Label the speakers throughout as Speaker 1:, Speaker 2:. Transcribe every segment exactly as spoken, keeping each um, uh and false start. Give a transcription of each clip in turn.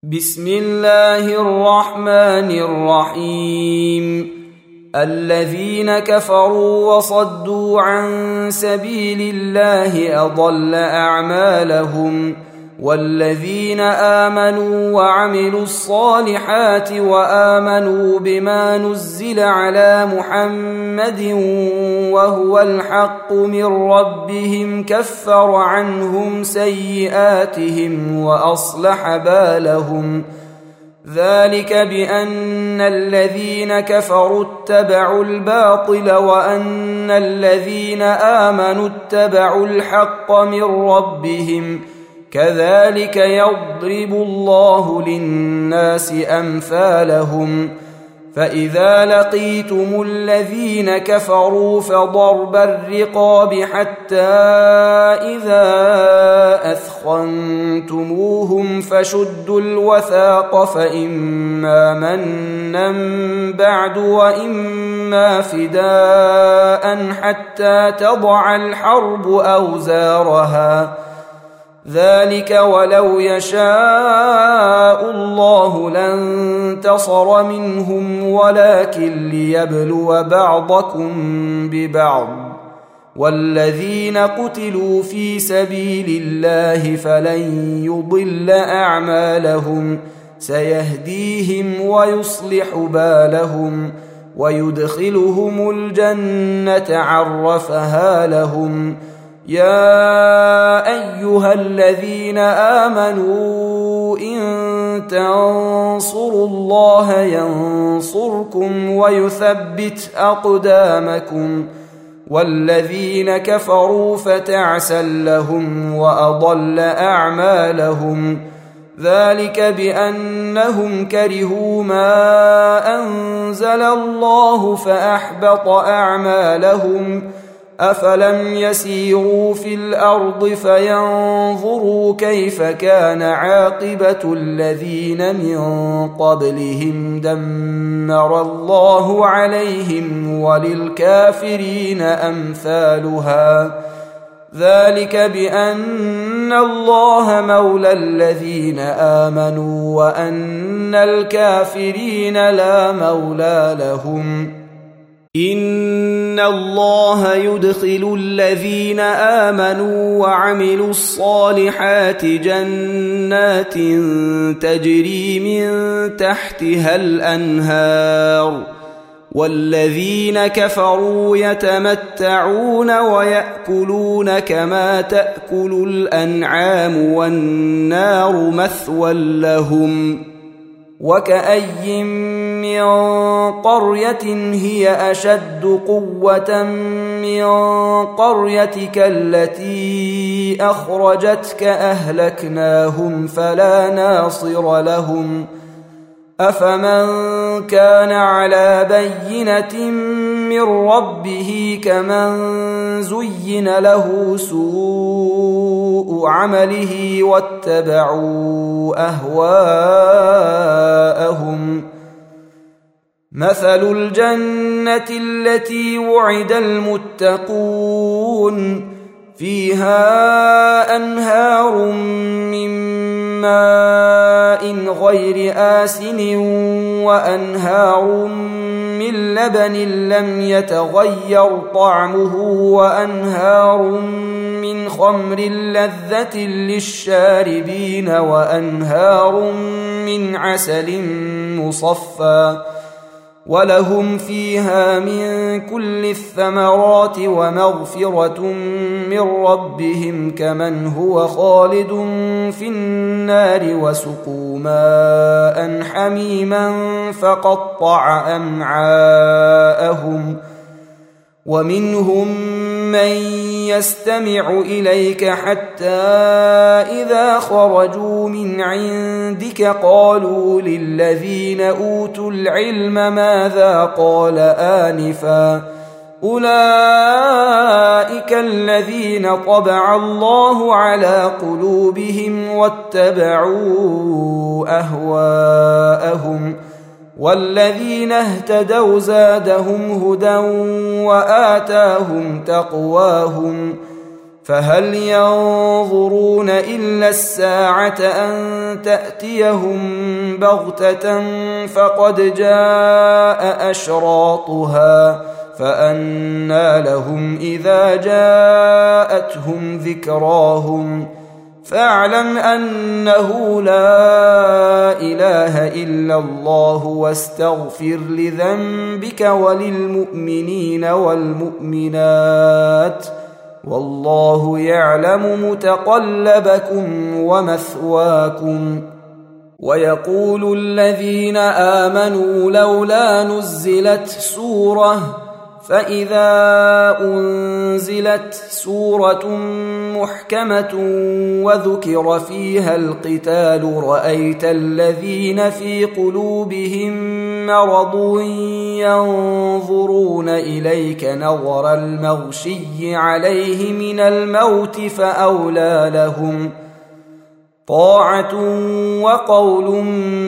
Speaker 1: بسم الله الرحمن الرحيم. الذين كفروا وصدوا عن سبيل الله أضل أعمالهم، والذين آمنوا وعملوا الصالحات وآمنوا بما نزل على محمد وهو الحق من ربهم كفر عنهم سيئاتهم وأصلح بالهم. ذلك بأن الذين كفروا اتبعوا الباطل وأن الذين آمنوا اتبعوا الحق من ربهم، كذلك يضرب الله للناس أمثالهم. فإذا لقيتم الذين كفروا فضرب الرقاب حتى إذا أثخنتموهم فشدوا الوثاق، فإما منا بعد وإما فداء حتى تضع الحرب أوزارها. ذلك ولو يشاء الله لانتصر منهم ولكن ليبلو بعضكم ببعض. والذين قتلوا في سبيل الله فلن يضل أعمالهم، سيهديهم ويصلح بالهم ويدخلهم الجنة عرفها لهم. يا أيها الذين آمنوا إن تنصروا الله ينصركم ويثبت أقدامكم. والذين كفروا فتعسا لهم وأضل أعمالهم. ذلك بأنهم كرهوا ما أنزل الله فأحبط أعمالهم. أفلم يسيروا في الأرض فينظروا كيف كان عاقبة الذين من قبلهم، دمر الله عليهم وللكافرين أمثالها. ذلك بأن الله مولى الذين آمنوا وأن الكافرين لا مولى لهم. إن الله يدخل الذين آمنوا وعملوا الصالحات جنات تجري من تحتها الأنهار، والذين كفروا يتمتعون ويأكلون كما تأكل الأنعام والنار مثوى لهم. وكأي من قرية هي أشد قوة من قريتك التي أخرجتك أهلكناهم فلا ناصر لهم. أفمن كان على بينة من ربه كمن زين له سوء عمله واتبعوا أهواءهم. مثل الجنة التي وعد المتقون فيها أنهار من ماء غير آسن وأنهار من لبن لم يتغير طعمه وأنهار من خمر لذة للشاربين وأنهار من عسل مصفى، ولهم فيها من كل الثمرات ومغفرة من ربهم كمن هو خالد في النار وسقوا ماء حميما فقطع أمعاءهم. ومنهم من يستمع إليك حتى إذا خرجوا من عندك قالوا للذين أوتوا العلم ماذا قال آنفا، أولئك الذين طبع الله على قلوبهم واتبعوا أهواءهم. والذين اهتدوا زادهم هدى وآتاهم تقواهم. فهل ينظرون إلا الساعة أن تأتيهم بغتة فقد جاء أشراطها فأنى لهم إذا جاءتهم ذكراهم فاعلم أنه لا إله إلا الله واستغفر لذنبك وللمؤمنين والمؤمنات والله يعلم متقلبكم ومثواكم. ويقول الذين آمنوا لولا نزلت سورة فإذا أنزلت سورة محكمة وذكر فيها القتال رأيت الذين في قلوبهم مرض ينظرون إليك نظر المغشي عليه من الموت فأولى لهم طاعة وقول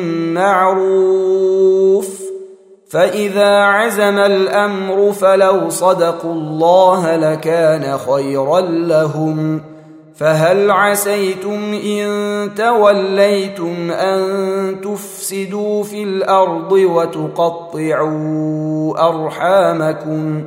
Speaker 1: معروف فإذا عزم الأمر فلو صدقوا الله لكان خيرا لهم. فهل عسيتم إن توليتم أن تفسدوا في الأرض وتقطعوا أرحامكم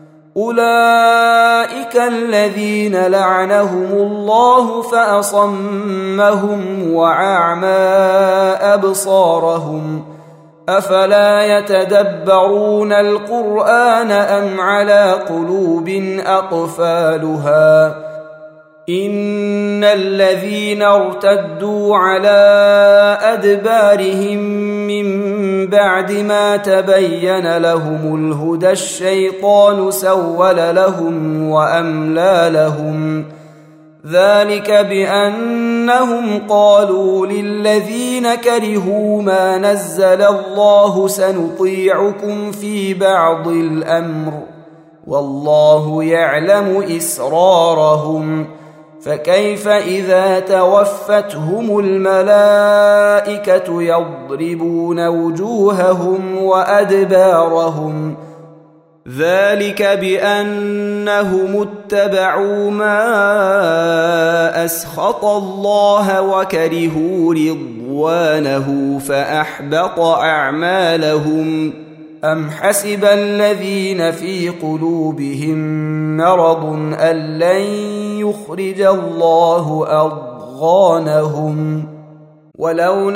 Speaker 1: أولئك الذين لعنهم الله فأصمهم وأعمى أبصارهم أفلا يتدبرون القرآن أم على قلوب أقفالها إن الذين ارتدوا على أدبارهم من بعد ما تبين لهم الهدى الشيطان سول لهم وأملى لهم ذلك بأنهم قالوا للذين كرهوا ما نزل الله سنطيعكم في بعض الأمر والله يعلم إسرارهم فكيف إذا توفتهم الملائكة يضربون وجوههم وأدبارهم ذلك بأنهم اتبعوا ما أسخط الله وكرهوا رضوانه فأحبط أعمالهم أم حسب الذين في قلوبهم مرض أن لن يخرج الله أضغانهم ولو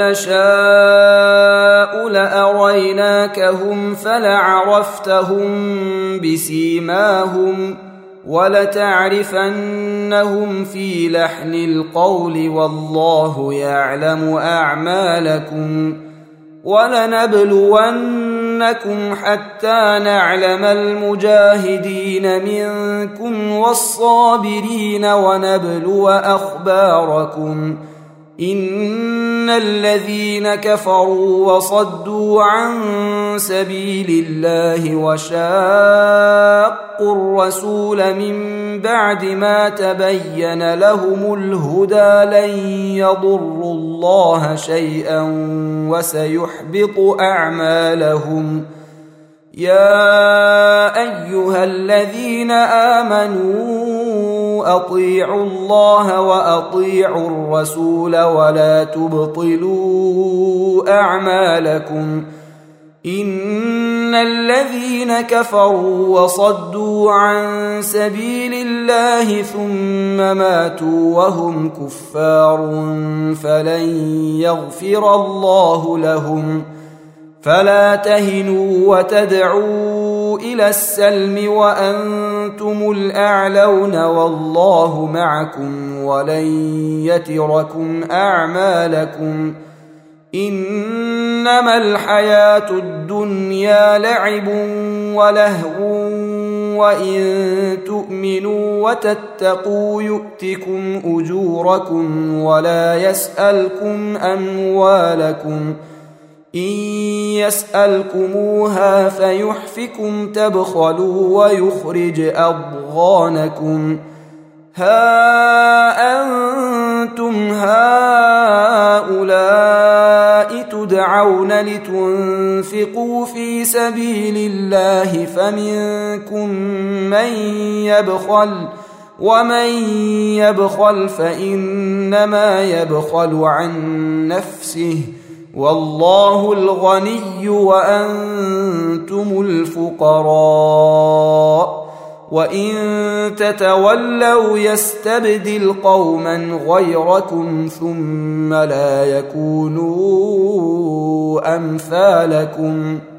Speaker 1: نشاء لأريناكهم فلعرفتهم بسيماهم ولتعرفنهم في لحن القول والله يعلم أعمالكم ولنبلونكم حتى نعلم المجاهدين منكم والصابرين ونبلو أخباركم إن الذين كفروا وصدوا عن سبيل الله وشاقوا الرسول من بعد ما تبين لهم الهدى لن يضروا الله شيئا وسيحبط أعمالهم يا أيها الذين آمنوا أطيعوا الله وأطيعوا الرسول ولا تبطلوا أعمالكم إن الذين كفروا وصدوا عن سبيل الله ثم ماتوا وهم كفار فلن يغفر الله لهم فلا تهنوا وتدعوا إلى السلم وأنتم الأعلون والله معكم ولن يتركم أعمالكم إنما الحياة الدنيا لعب ولهو وإن تؤمنوا وتتقوا يؤتكم أجوركم ولا يسألكم أموالكم إن يسألكموها فيحفكم تبخلوا ويخرج أضغانكم ها أنتم هؤلاء تدعون لتنفقوا في سبيل الله فمنكم من يبخل ومن يبخل فإنما يبخل عن نفسه والله الغني وأنتم الفقراء وإن تتولوا يستبدل قوما غيركم ثم لا يكونوا أمثالكم